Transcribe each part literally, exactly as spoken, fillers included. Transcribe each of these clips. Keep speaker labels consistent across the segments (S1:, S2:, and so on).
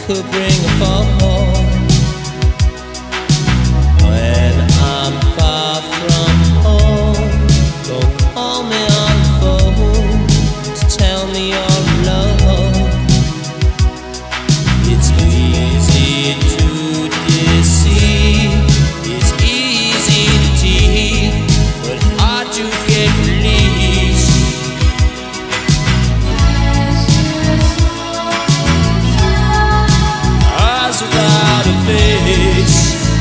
S1: could bring a fall. When I'm far from home, don't call me on the phone to tell me you're alone. It's easy to deceive, it's easy to cheat, but hard to get released. Eyes without a face,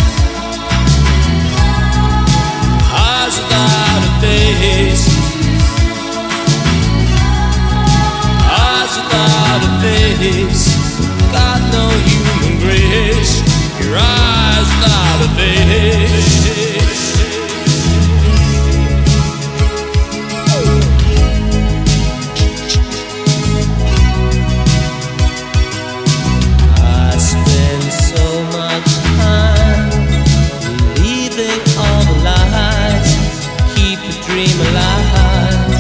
S1: eyes without a face, eyes without a face. Got no human grace. Your eyes without a face. I spend so much time believing all the lies, keep the dream alive.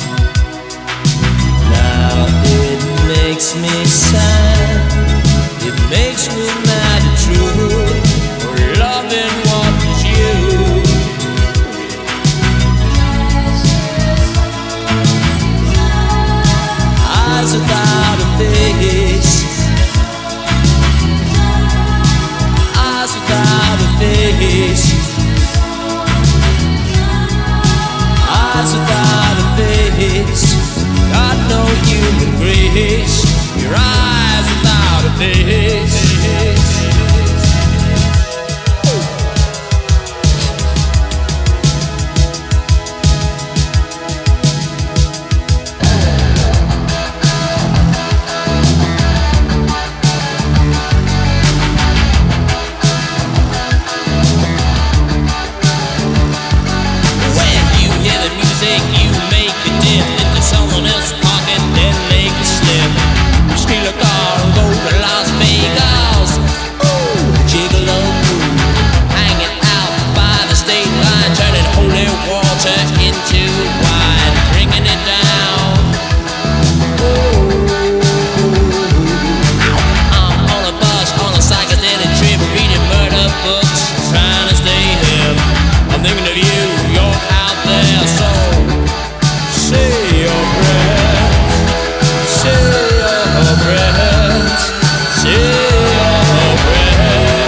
S1: Now it makes me sad, it makes me mad and true, for loving what was you. Eyes without a face, eyes without a face, eyes without a face. Got no human grace. Your eyes without a face. When you hear the music, you make it dim into someone else's pocket, then make it slim. Steal a car and go to Las Vegas. Ooh, gigolo, hanging out by the state line, turning holy water into wine, bringing it down. Ooh, I'm on a bus on a psychedelic trip, reading murder books, trying to stay hip. I'm thinking of you, you're out there, so say your prayers, say your prayers, say your prayers.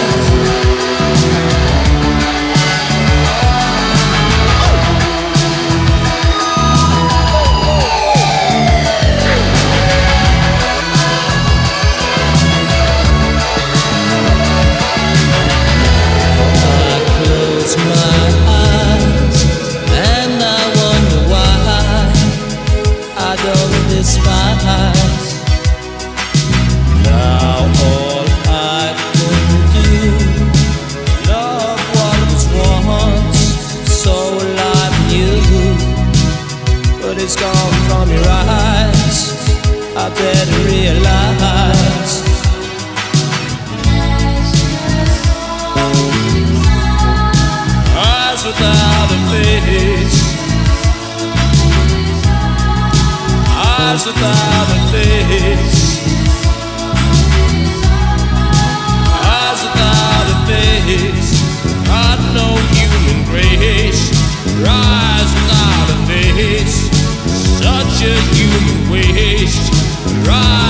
S1: I close my eyes and I wonder why I don't despise. Now all I can do, love what was once so alive in you, but it's gone from your eyes. I better realize. Eyes without a face, eyes without a face, eyes without a face. Got no human grace. Your eyes without a face, such a human waste. Your eyes